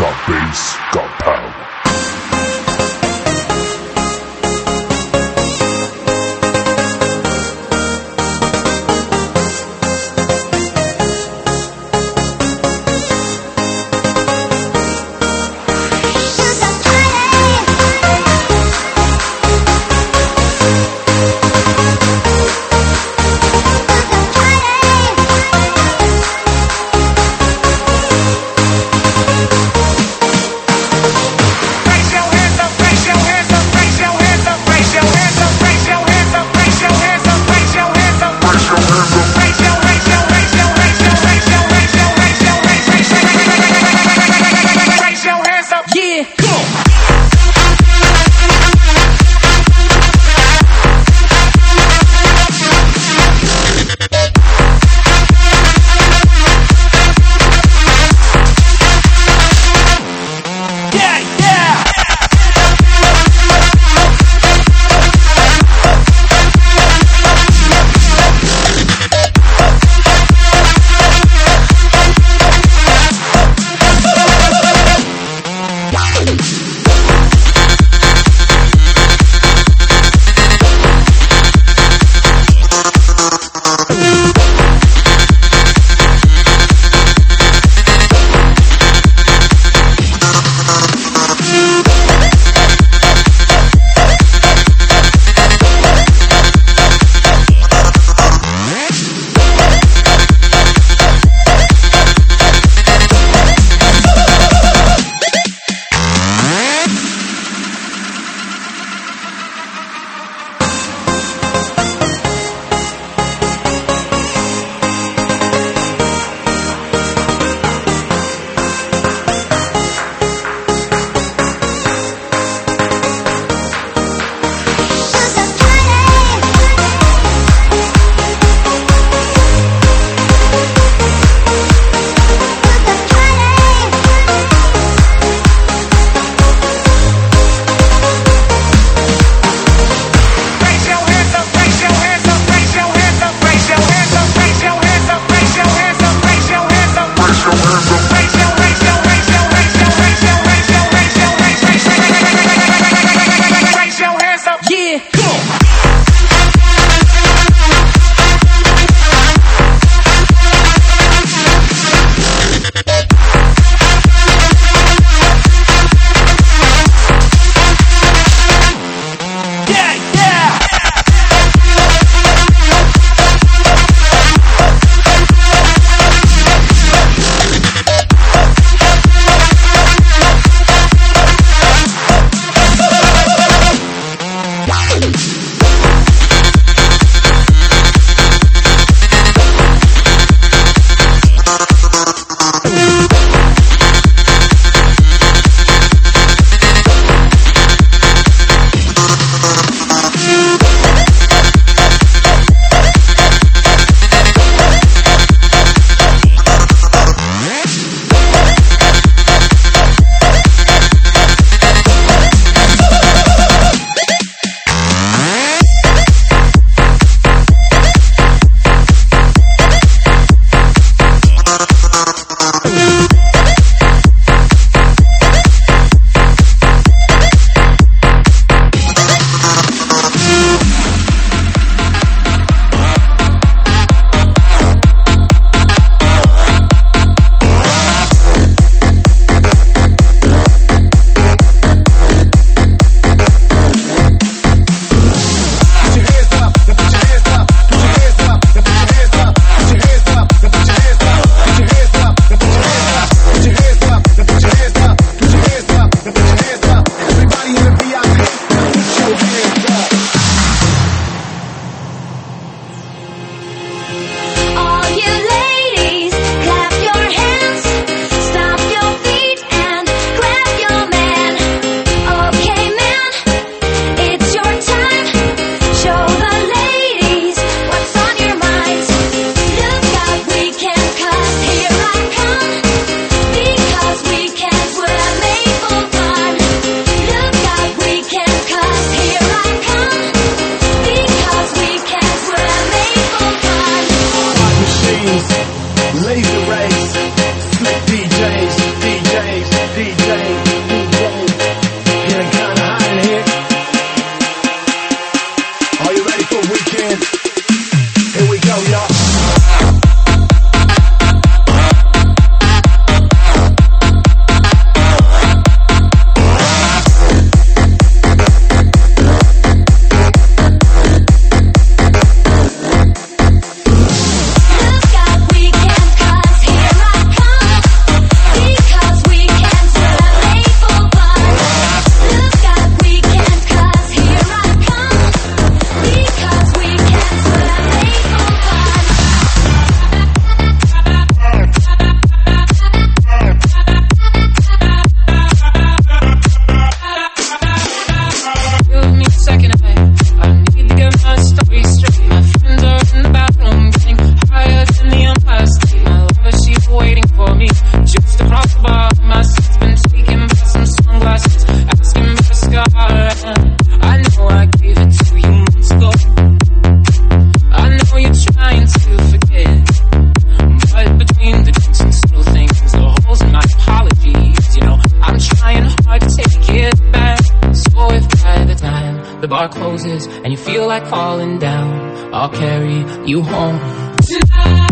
Got bass, got power. bar closes and you feel like falling down, I'll carry you home tonight.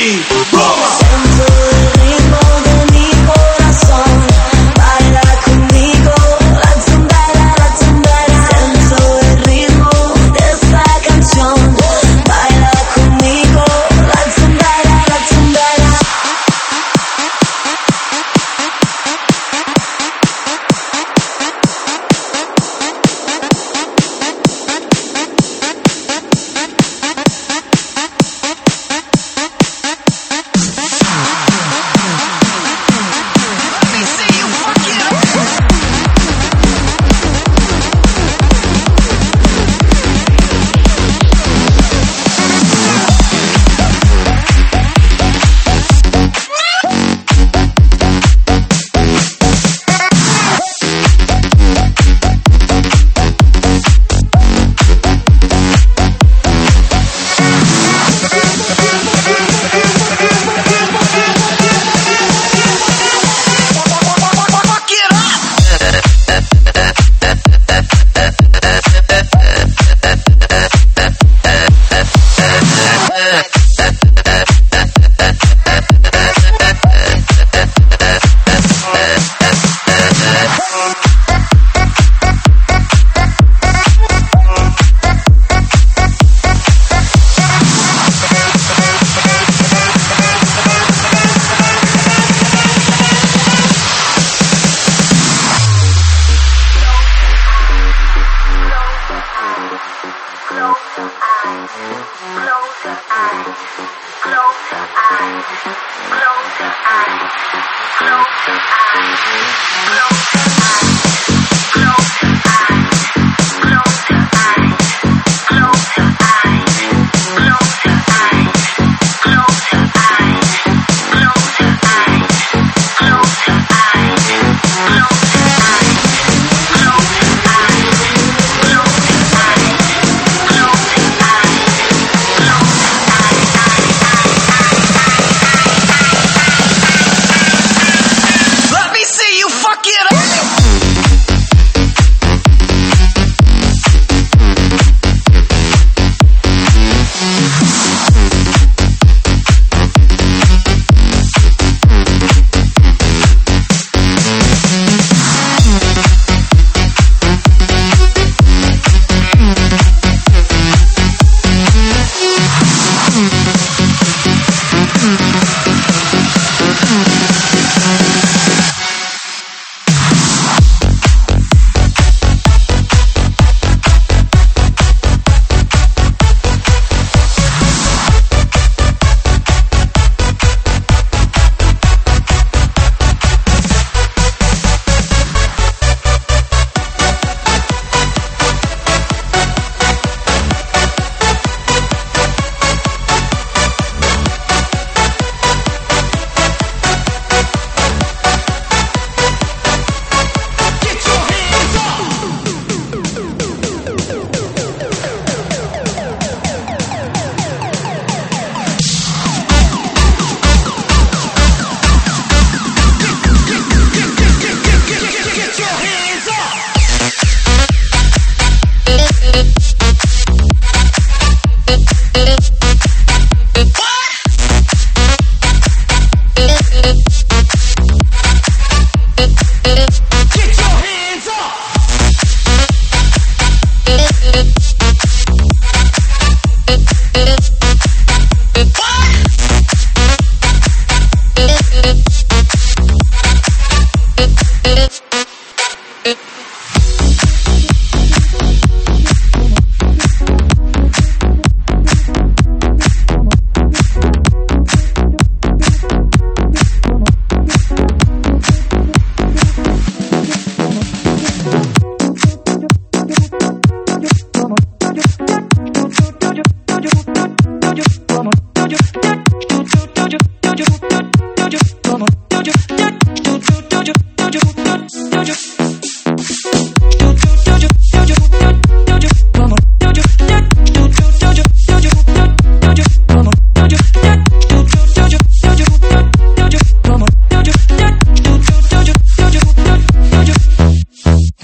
y Roma. Siento el ritmo de mi corazón, baila conmigo, la zumbara, la zumbara. Siento el ritmo de esta canción, baila conmigo, la zumbara, la zumbara.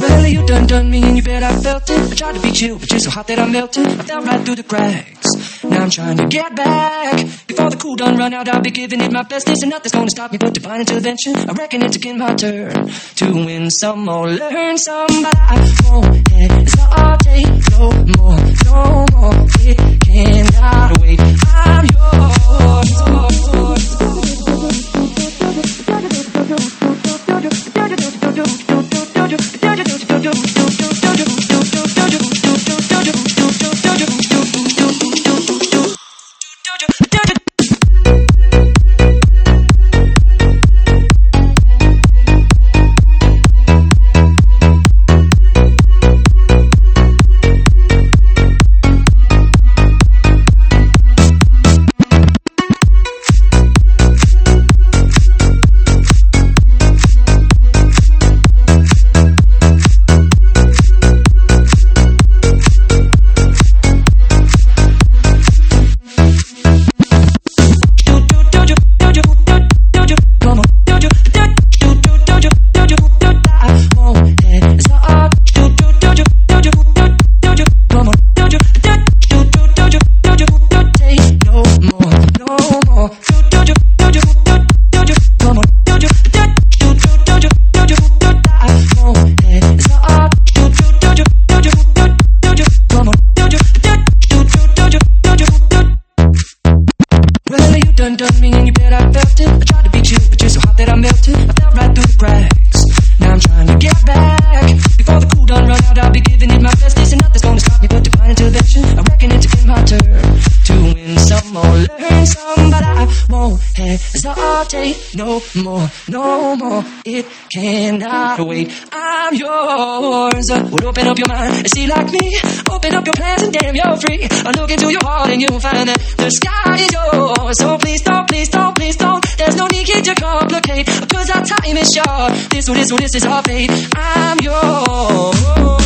chill, but you're so hot that I'm melting. I fell right through the cracks. Now I'm trying to get back. Before the cool done run out, I'll be giving it my best. There's nothing's gonna stop me but divine intervention. I reckon it's again my turn to win some or learn some, but I won't hesitate no more, no more. It cannot wait. I'm yours. Done me and you bet I felt it. I tried to beat you, but you're so hot that I melted. I fell right through the cracks. Now I'm trying to get back. Before the cool done run out, I'll be giving it my best. There's nothing's gonna stop me but divine intervention. I reckon it's again my turn to win some or learn some, but I won't hesitate no more, no more. It cannot wait. I'm yours. Well, open up your mind and see like me. Open up your plans and damn, you're free. I look into your heart and you'll find that the sky is yours. So please don't, please don't, please don't. There's no need to complicate, cause our time is short. This is our fate. I'm yours.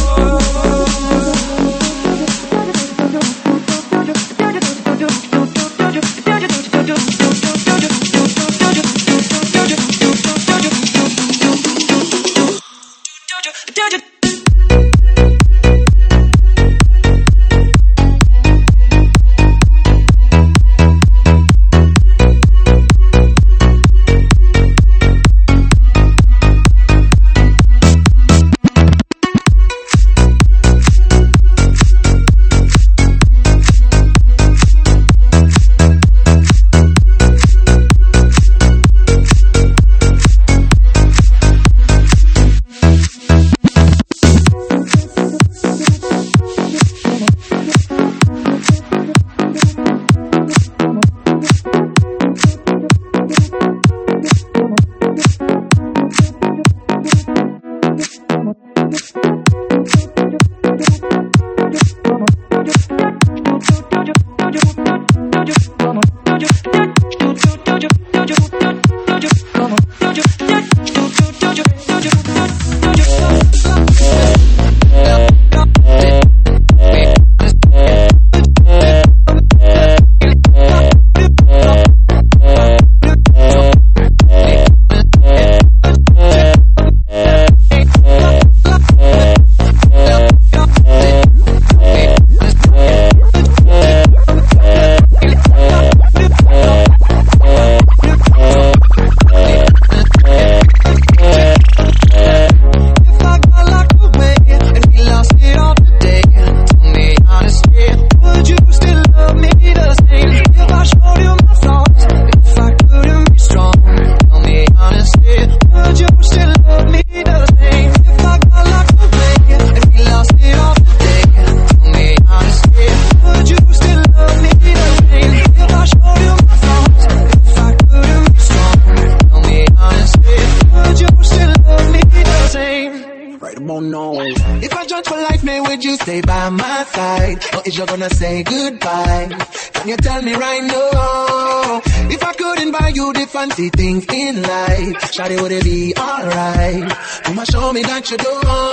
If I judge for life, man, would you stay by my side? Or is you gonna say goodbye? Can you tell me right now? If I couldn't buy you the fancy things in life, shawty, would it be alright? Come on, show me that you do.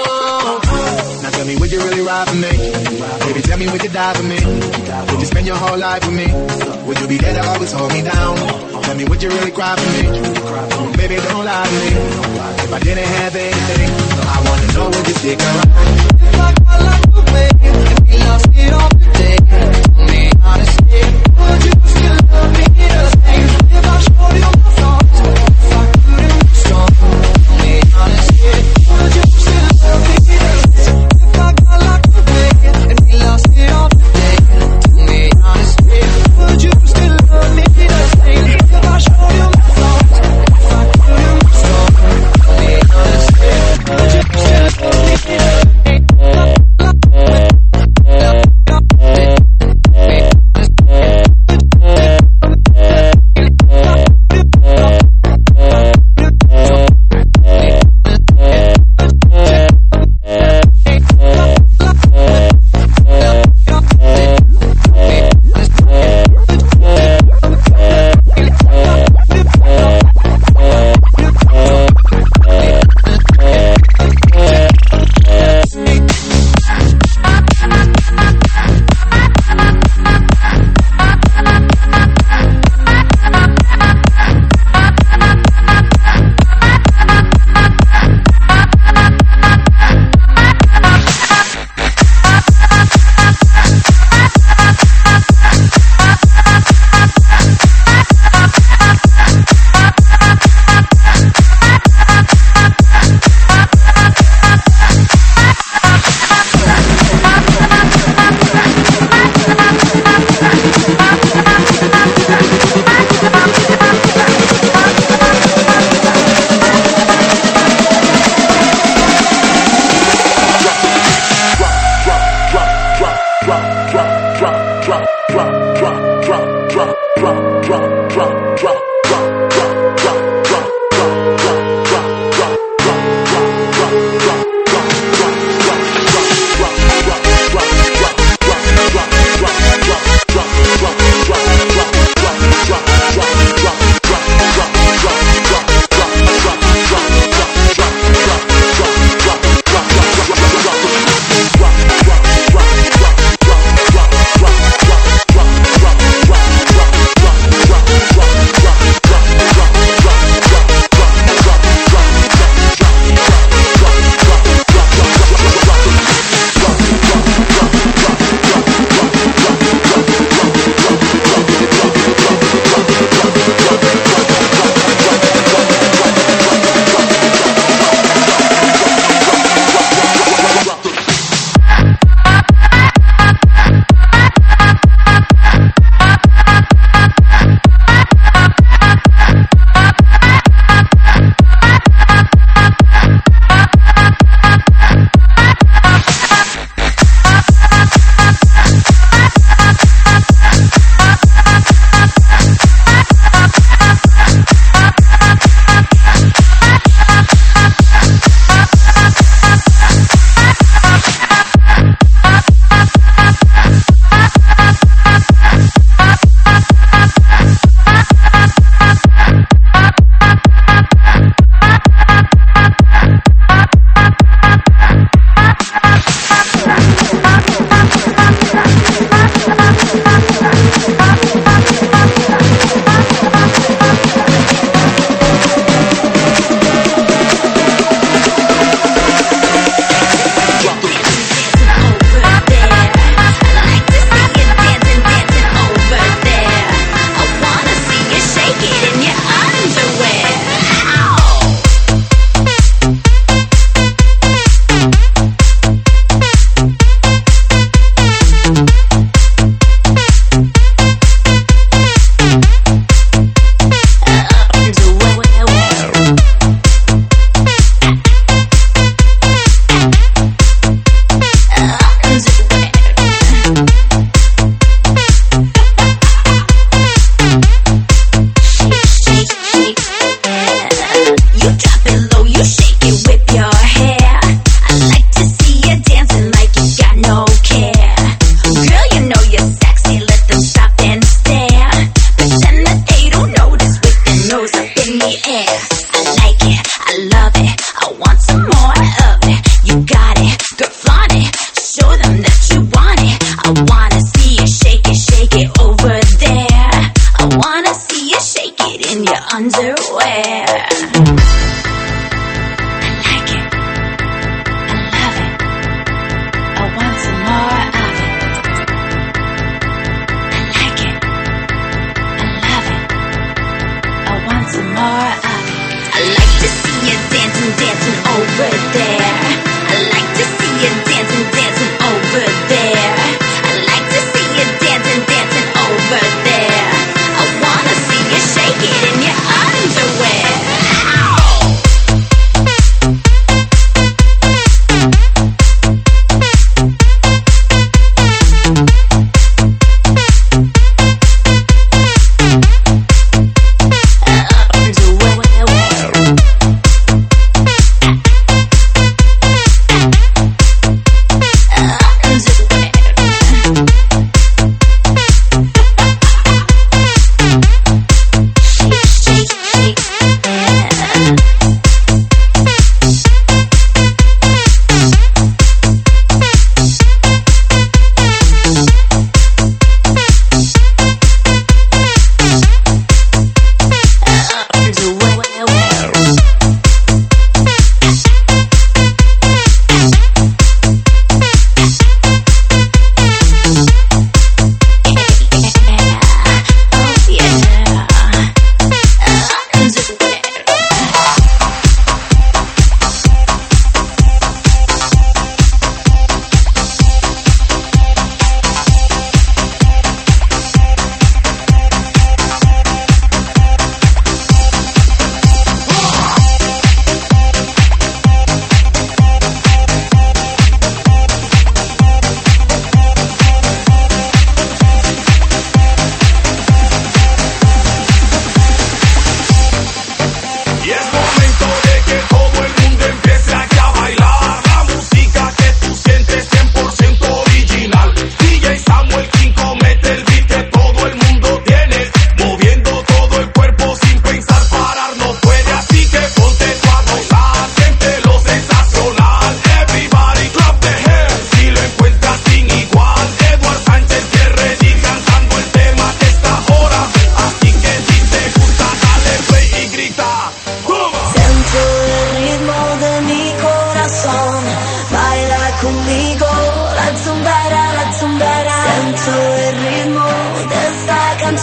Now tell me, would you really ride for me? Baby, tell me, would you die for me? Would you spend your whole life with me? Would you be there to always hold me down? Tell me, would you really cry for me? Baby, don't lie to me. If I didn't have anything, I wanna know, would you stick around? If I got like a way, and we lost it all today, tell me honestly,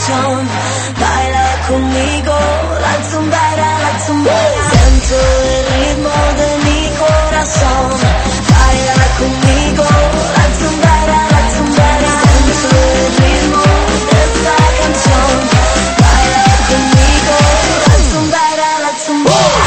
canción. Baila conmigo, la zumbera, la zumbera. Siento el ritmo de mi corazón. Baila conmigo, la zumbera, la zumbera. Siento el ritmo de esta canción. Baila conmigo, la zumbera, la zumbera.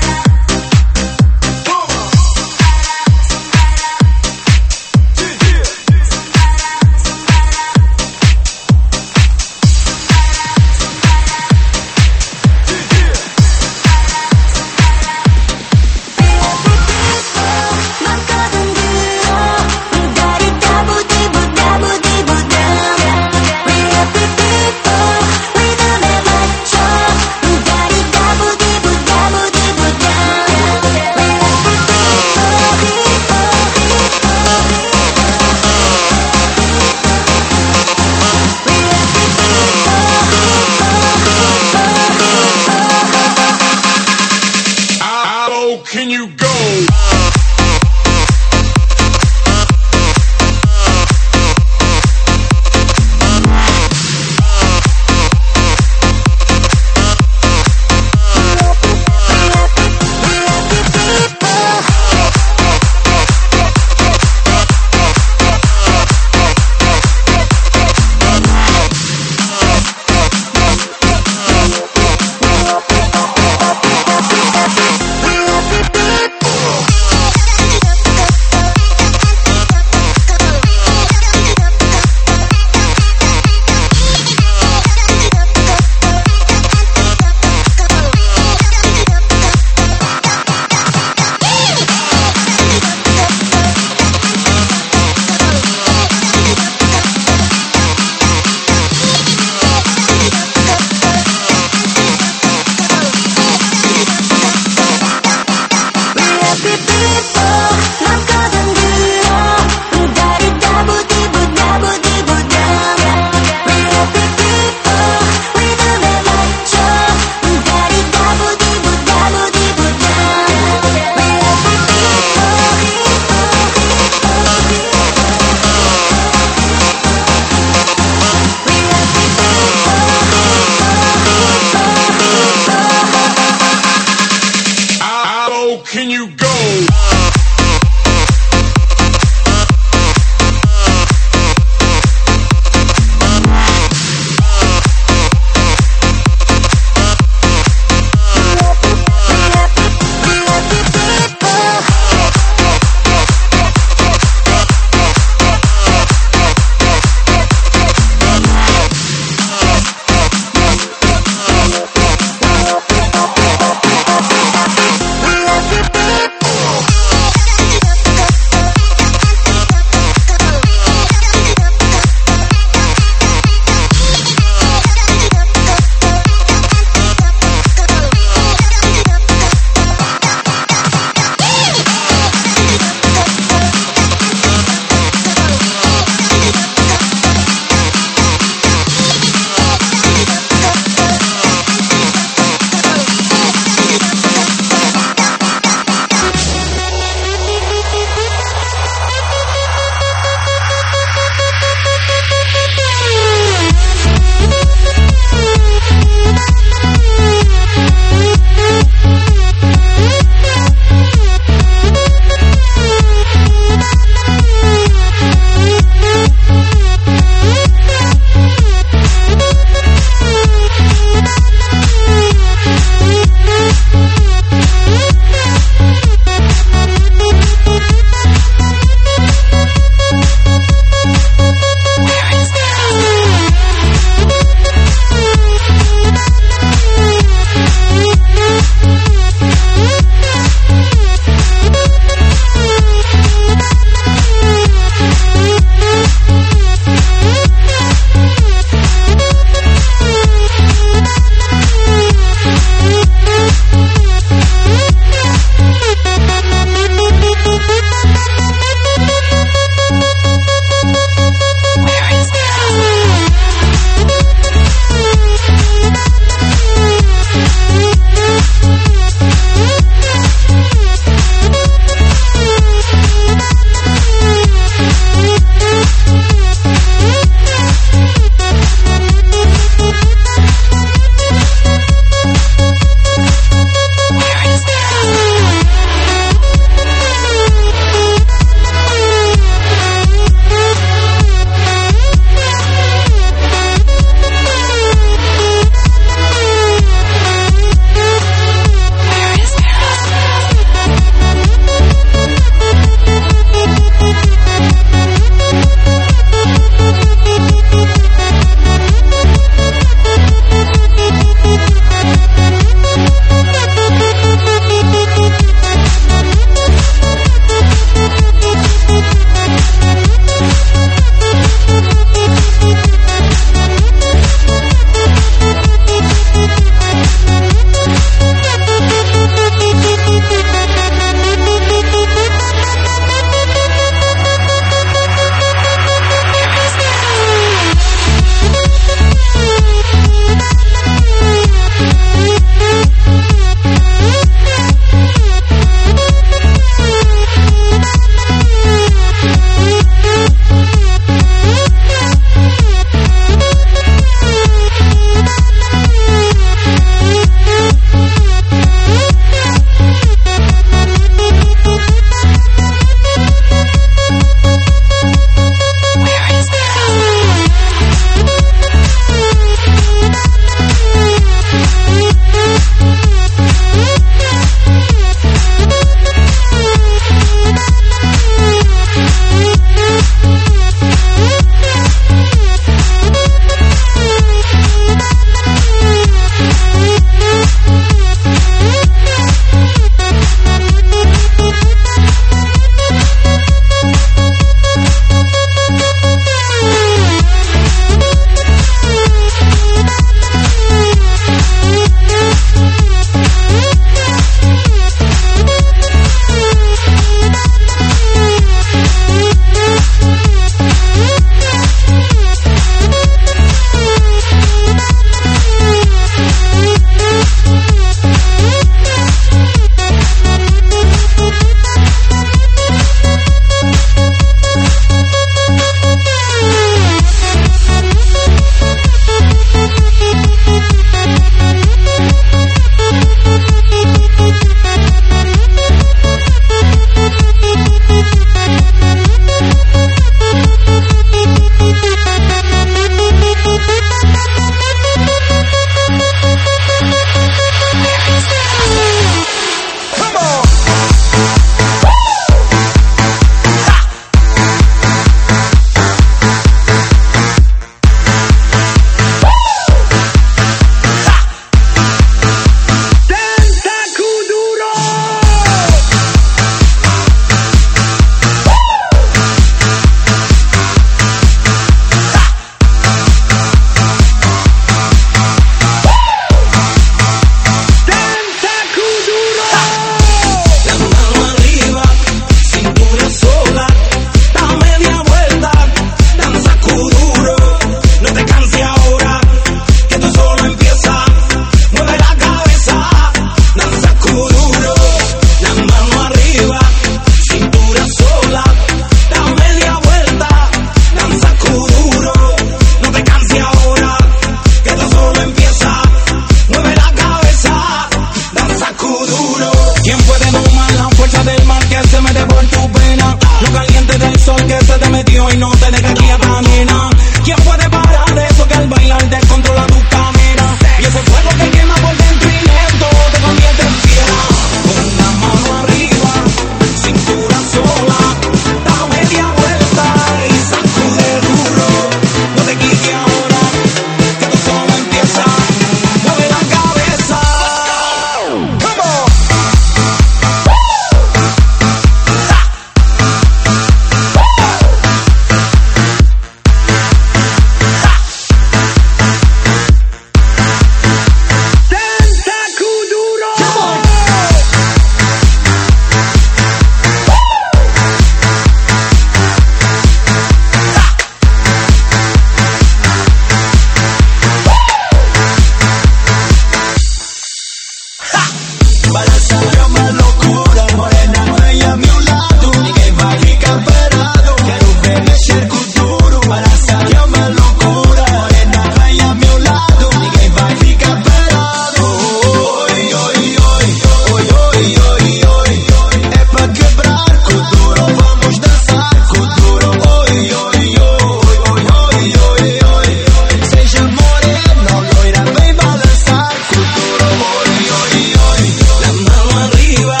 é uma loucura. Morena, vem a meu lado, ninguém vai ficar parado. Quero ver mexer com duro, balançar que é uma loucura. Morena, vem a meu lado, ninguém vai ficar parado. Oi, oi, oi, oi, oi, oi, oi. É pra quebrar com duro, vamos dançar com duro. Oi, oi, oi, oi, oi, oi. Seja morena ou loira, vem balançar com duro. Oi, oi, oi. La mano arriba,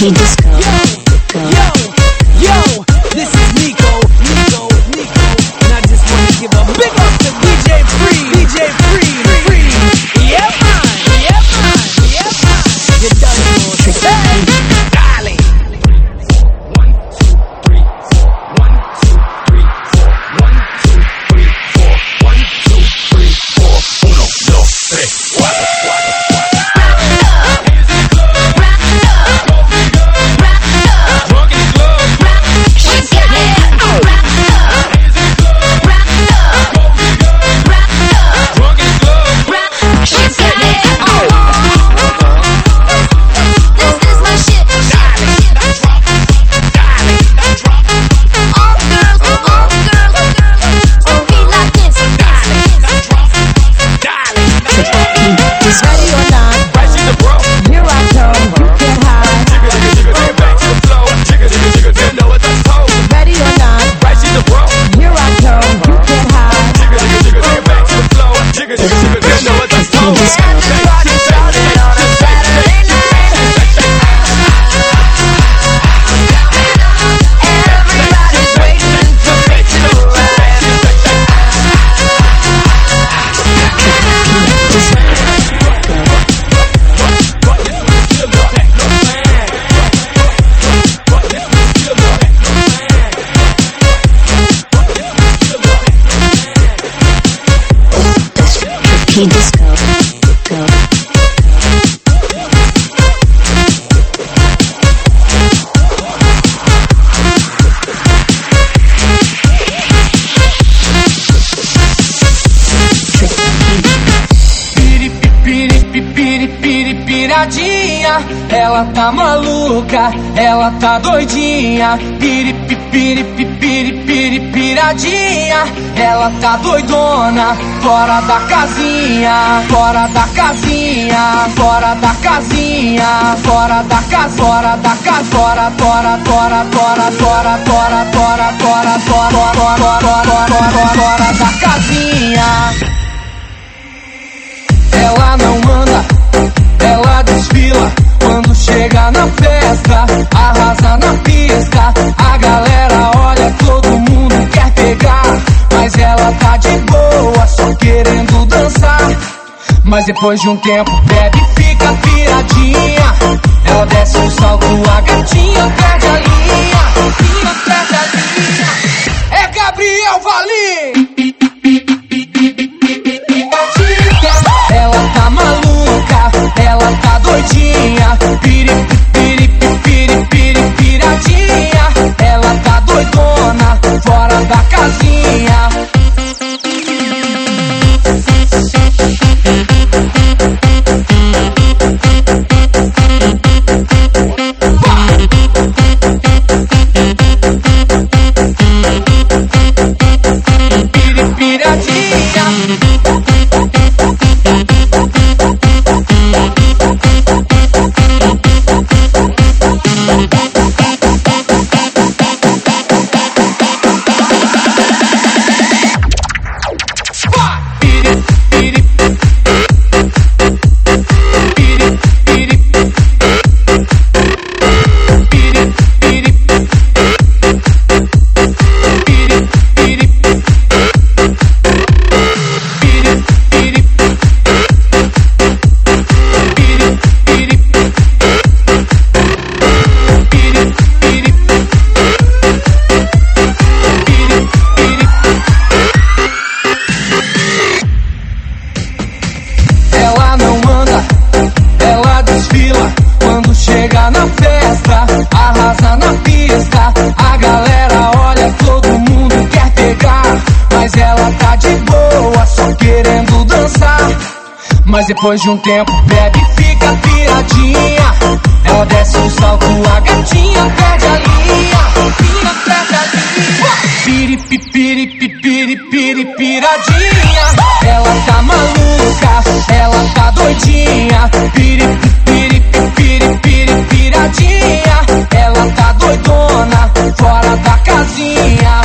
Disco. Yo, this is Nico, and I just want to give a big up to DJ Free. Yep, you done know. Hey, darling. 1, 2, 3, 4. 1, 2, 3, 4. 1, 2, 3, 4. 1, 2, 3, 4. 1, 2, 3, 4. Disco. Piradinha, ela tá maluca, ela tá doidinha. Piradinha, ela tá doidona. Fora da casinha, fora da casinha, fora da casinha, fora da casa, fora da casa, fora da casinha. Ela não anda, ela desfila. Quando chega na festa, arrasa na pista. A galera olha, todo mundo quer pegar, mas ela tá de boa, só querendo dançar. Mas depois de um tempo bebe e fica piradinha. Ela desce o salto, a gatinha perde a linha. Perde a linha. É Gabriel Valim. Ela tá maluca, ela tá doidinha. Piradinha, ela tá doidona. Fora da casinha. Mas depois de um tempo bebe e fica piradinha. Ela desce o salto, a gatinha perde a linha. Perde a linha. Piradinha. Ela tá maluca, ela tá doidinha. Piradinha. Ela tá doidona, fora da casinha.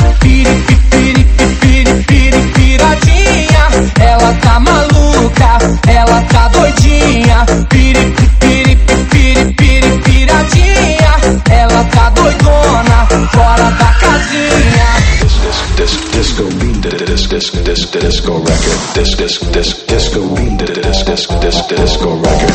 Piradinha. Ela tá maluca, ela tá doidinha. Piradinha. disco record, disco record, disco record, disco record,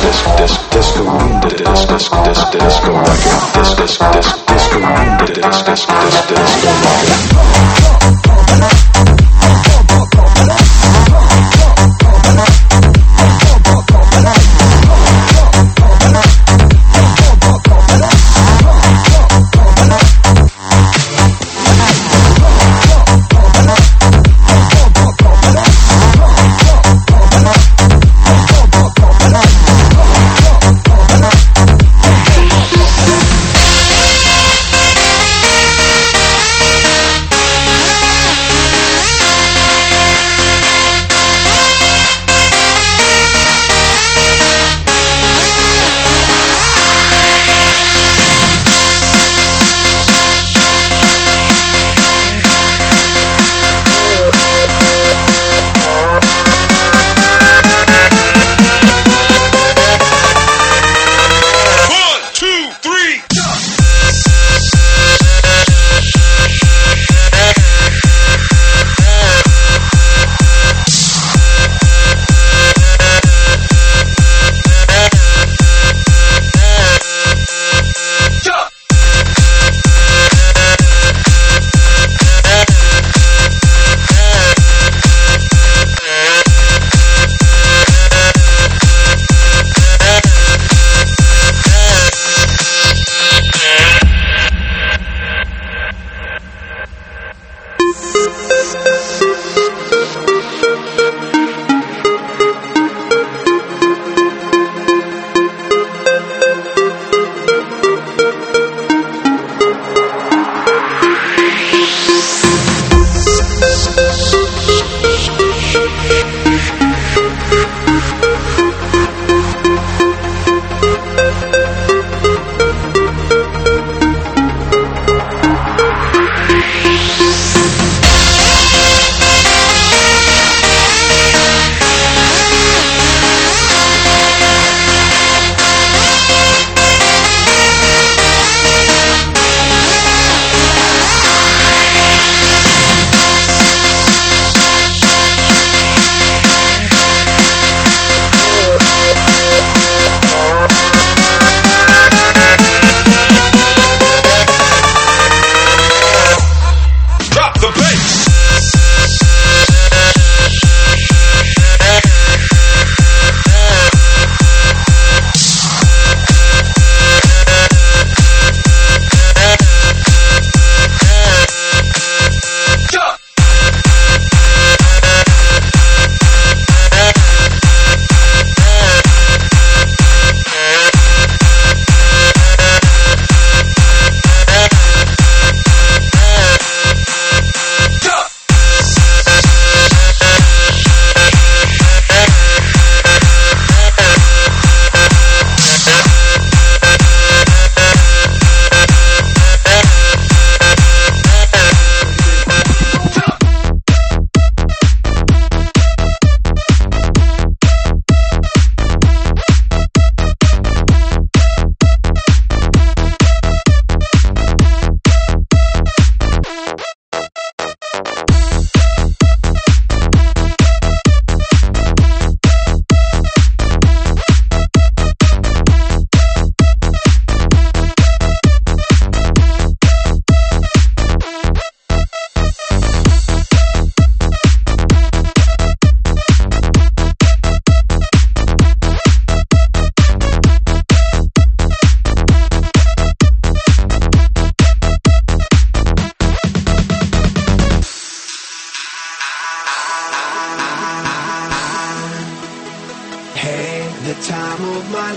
time of my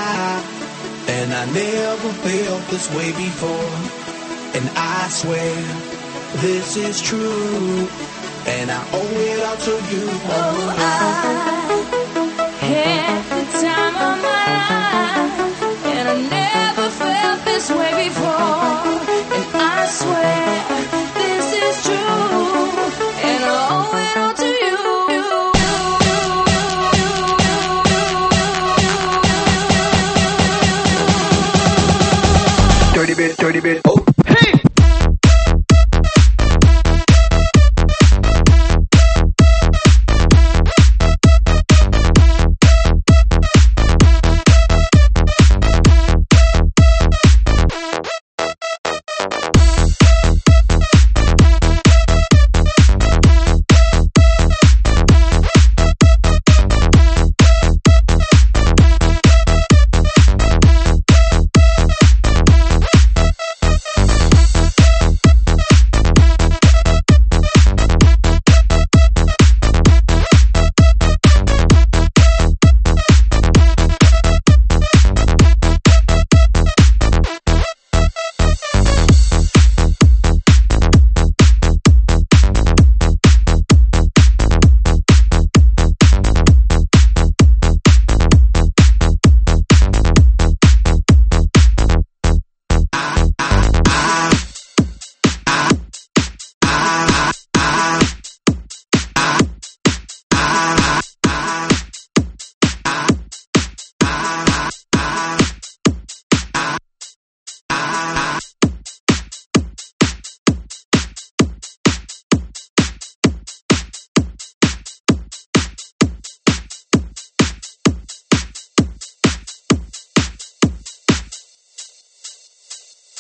life, and I never felt this way before. And I swear this is true, and I owe it all to you. Oh,